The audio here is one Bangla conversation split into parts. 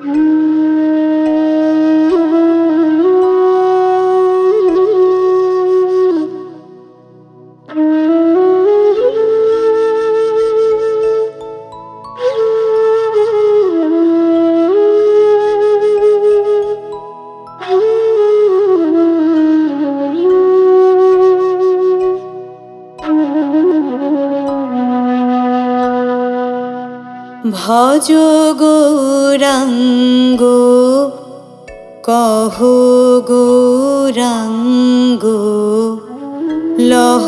ভজ গৌরাঙ্গ কহ গৌরাঙ্গ লহ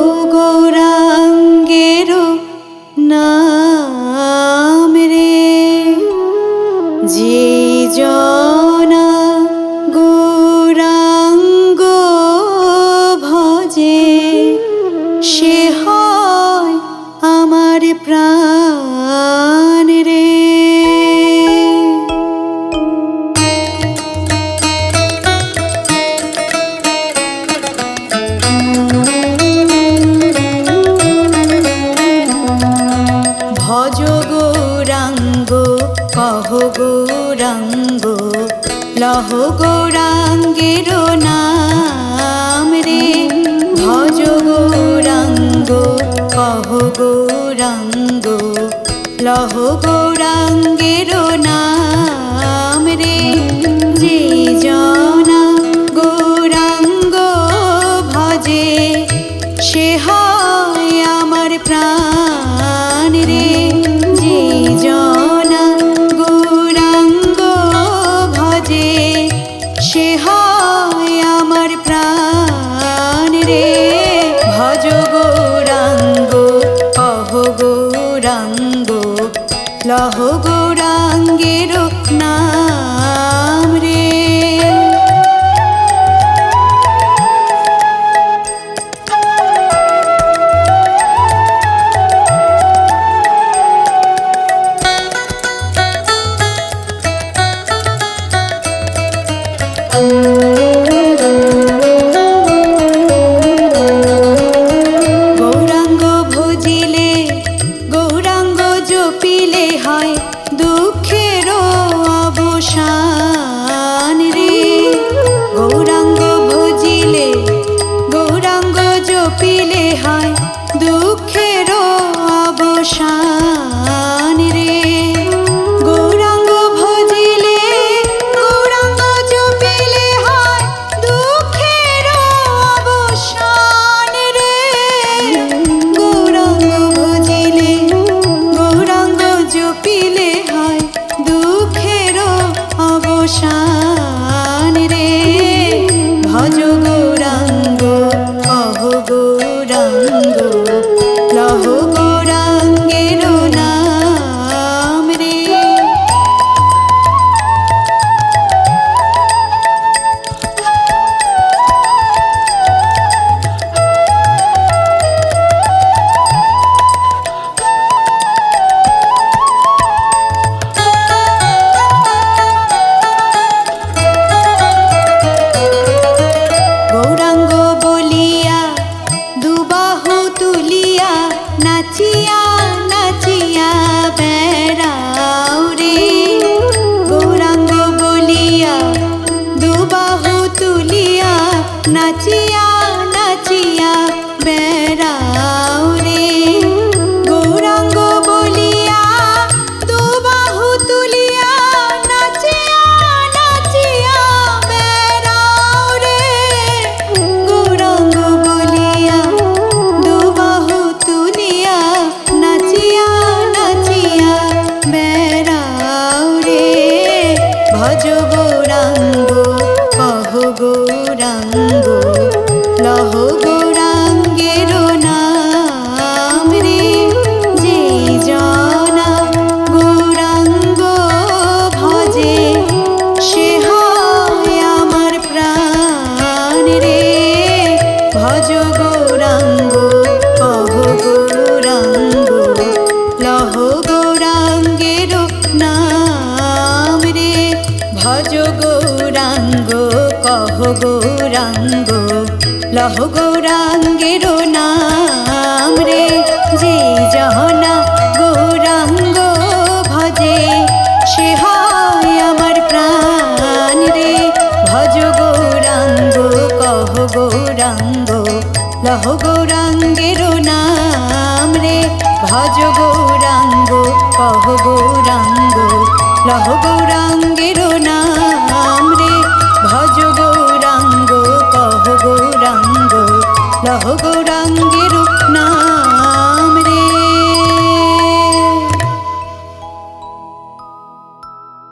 গৌরাঙ্গের নাম রে। যে জনা গৌরাঙ্গ ভজে সে হয় আমার প্রাণ রে। ভজ গৌরাঙ্গ কহ গৌরাঙ্গ লহ গৌরাঙ্গের নাম রে। ভজ গৌরাঙ্গ কহ গৌরাঙ্গ লহ গৌরাঙ্গের নাম রে। যে জনা গৌরাঙ্গ ভজে সে হয় আমার প্রাণ রে। যে জনা গৌরাঙ্গ ভজে সে হয় আমার প্রাণ রে। ভজ গৌরাঙ্গ কহ গৌরাঙ্গ লহ গৌরাঙ্গের নাম রে। গৌরাঙ্গ ভজিলে গৌরাঙ্গ জপিলে হয় দুঃখের অবসান রে। গৌরাঙ্গ ভজিলে গৌরাঙ্গ জপিলে হয় দুঃখের অবসান রে। গৌরাঙ্গ ভজিলে গৌরাঙ্গ জপিলে হয় দুঃখের অবসান রে। গৌরাঙ্গ ভজিলে গৌরাঙ্গ জপিলে হয় দুঃখের অবসান রে। ভজ গৌরাঙ্গ কহ গৌরাঙ্গ লহ গৌরাঙ্গের নাম রে। গৌরাঙ্গ বলিয়া দুবাহু তুলিয়া নাচিয়া নাচিয়া বেড়াও রে। গৌরাঙ্গ বলিয়া দুবাহু তুলিয়া নাচিয়া নাচিয়া বেড়াও রে। গৌরাঙ্গ বলিয়া দুবাহু তুলিয়া নাচিয়া নাচিয়া বেড়াও রে। গৌরাঙ্গ বলিয়া দুবাহু তুলিয়া নাচিয়া নাচিয়া বেড়াও রে। ভজ গৌরাঙ্গ কহ গৌরাঙ্গ লহ গৌরাঙ্গের নাম রে। যে জনা গৌরাঙ্গ ভজে সে হয় আমার প্রাণ রে। ভজ গৌরাঙ্গ কহ গৌরাঙ্গ লহ গৌরাঙ্গের নাম রে। ভজ গৌরাঙ্গ কহ গৌরাঙ্গ লহ গৌরাঙ্গের নাম রে। যে জনা গৌরাঙ্গ ভজে সে হয় লহ গৌরাঙ্গের নাম রে। ভজ গৌরাঙ্গ কহ গৌরাঙ্গ লহ গৌরাঙ্গের নাম রে। ভজ গৌরাঙ্গ কহ গৌরাঙ্গ লহ গৌরাঙ্গের